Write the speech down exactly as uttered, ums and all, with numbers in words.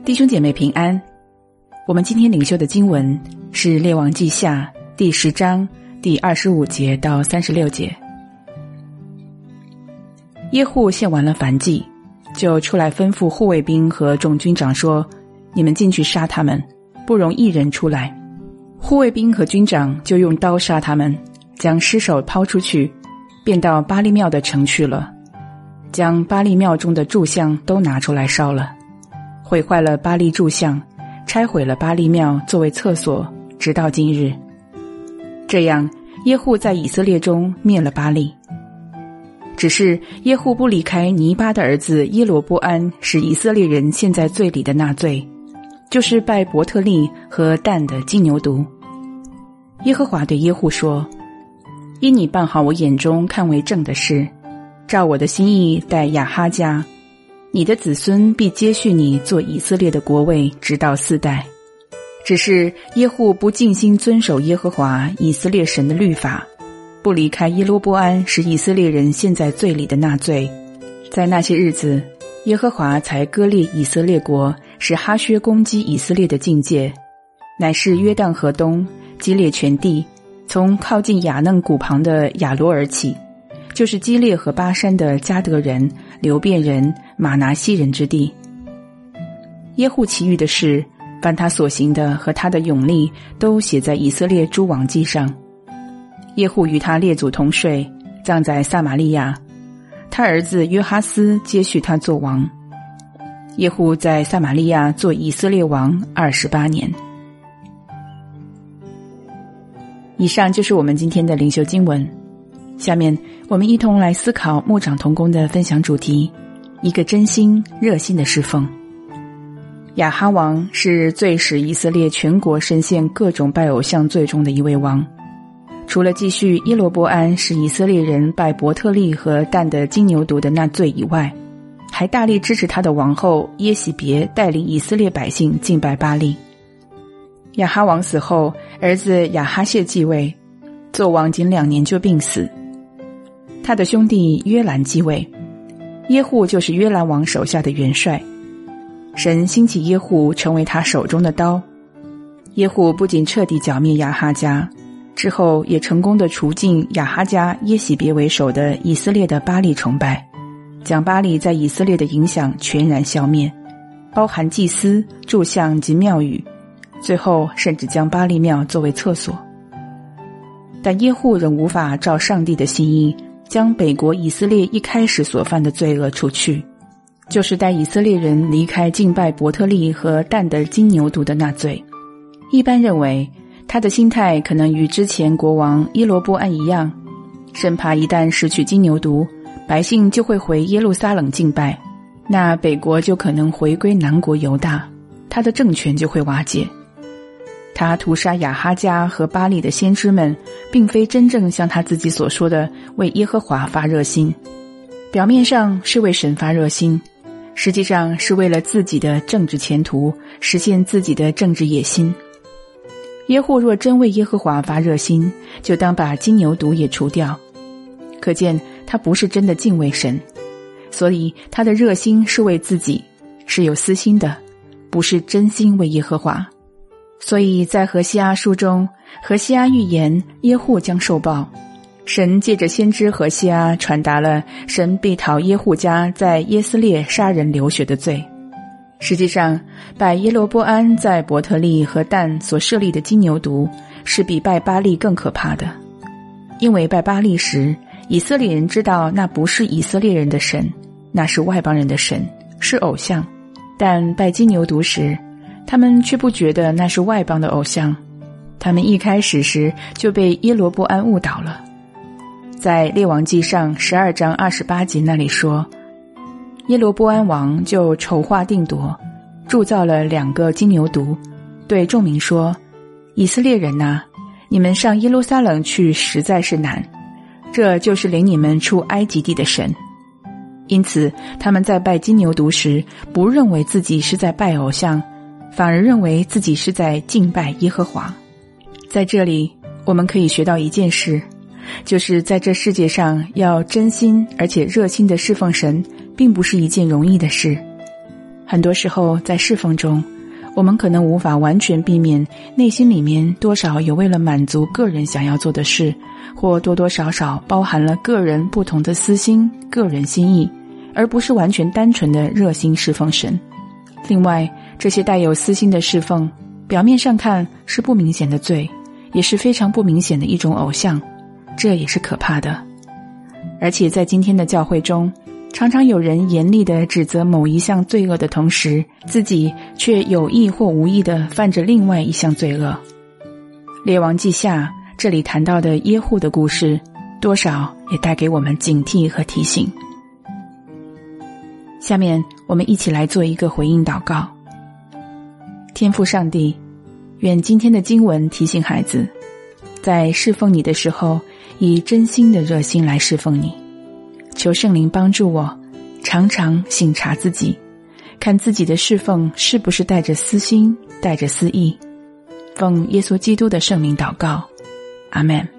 弟兄姐妹平安，我们今天领修的经文是列王记下第十章第二十五节到三十六节。耶户献完了燔祭，就出来吩咐护卫兵和众军长说，你们进去杀他们，不容一人出来。护卫兵和军长就用刀杀他们，将尸首抛出去，便到巴力庙的城去了，将巴力庙中的柱像都拿出来烧了，毁坏了巴力柱像，拆毁了巴力庙作为厕所，直到今日。这样耶户在以色列中灭了巴力。只是耶户不离开尼巴的儿子耶罗波安使以色列人陷在罪里的那罪，就是拜伯特利和但的金牛犊。耶和华对耶户说，因你办好我眼中看为正的事，照我的心意待亚哈家，你的子孙必接续你做以色列的国位，直到四代。只是耶户不尽心遵守耶和华以色列神的律法，不离开耶罗波安使以色列人陷在罪里的那罪，在那些日子，耶和华才割裂以色列国，使哈薛攻击以色列的境界，乃是约旦河东基列全地，从靠近雅嫩谷旁的亚罗尔起，就是基列和巴山的迦得人、流便人、马拿西人之地。耶户其余的事，凡他所行的和他的勇力，都写在以色列诸王记上。耶户与他列祖同睡，葬在撒玛利亚，他儿子约哈斯接续他做王。耶户在撒玛利亚做以色列王二十八年。以上就是我们今天的灵修经文。下面我们一同来思考牧长同工的分享主题，一个真心热心的侍奉。亚哈王是最使以色列全国深陷各种拜偶像罪中的一位王，除了继续耶罗波安使以色列人拜伯特利和但的金牛犊的那罪以外，还大力支持他的王后耶洗别带领以色列百姓敬拜巴力。亚哈王死后，儿子亚哈谢继位，做王仅两年就病死。他的兄弟约兰继位，耶户就是约兰王手下的元帅。神兴起耶户成为他手中的刀。耶户不仅彻底剿灭亚哈家，之后也成功地除尽亚哈家耶洗别为首的以色列的巴力崇拜，将巴力在以色列的影响全然消灭，包含祭司、柱像及庙宇，最后甚至将巴力庙作为厕所。但耶户仍无法照上帝的心意，将北国以色列一开始所犯的罪恶除去，就是带以色列人离开敬拜伯特利和但的金牛犊的那罪。一般认为他的心态可能与之前国王耶罗波安一样，生怕一旦失去金牛犊，百姓就会回耶路撒冷敬拜，那北国就可能回归南国犹大，他的政权就会瓦解。他屠杀亚哈家和巴力的先知们，并非真正像他自己所说的为耶和华发热心，表面上是为神发热心，实际上是为了自己的政治前途，实现自己的政治野心。耶户若真为耶和华发热心，就当把金牛犊也除掉，可见他不是真的敬畏神，所以他的热心是为自己，是有私心的，不是真心为耶和华。所以在何西阿书中，何西阿预言耶户将受报，神借着先知何西阿传达了神必讨耶户家在耶斯列杀人流血的罪。实际上，拜耶罗波安在伯特利和但所设立的金牛犊，是比拜巴力更可怕的。因为拜巴力时，以色列人知道那不是以色列人的神，那是外邦人的神，是偶像。但拜金牛犊时，他们却不觉得那是外邦的偶像，他们一开始时就被耶罗波安误导了。在列王记上十二章二十八节那里说，耶罗波安王就筹划定夺，铸造了两个金牛犊，对众民说，以色列人啊，你们上耶路撒冷去实在是难，这就是领你们出埃及地的神。因此他们在拜金牛犊时，不认为自己是在拜偶像，反而认为自己是在敬拜耶和华。在这里我们可以学到一件事，就是在这世界上要真心而且热心的侍奉神，并不是一件容易的事。 很多时候在侍奉中，我们可能无法完全避免内心里面多少有为了满足个人想要做的事，或多多少少包含了个人不同的私心、个人心意，而不是完全单纯的热心侍奉神。另外，这些带有私心的侍奉，表面上看是不明显的罪，也是非常不明显的一种偶像，这也是可怕的。而且在今天的教会中，常常有人严厉地指责某一项罪恶的同时，自己却有意或无意地犯着另外一项罪恶。列王记下这里谈到的耶户的故事，多少也带给我们警惕和提醒。下面我们一起来做一个回应祷告。天父上帝，愿今天的经文提醒孩子，在侍奉你的时候，以真心的热心来侍奉你。求圣灵帮助我，常常省察自己，看自己的侍奉是不是带着私心，带着私意。奉耶稣基督的圣名祷告，阿们。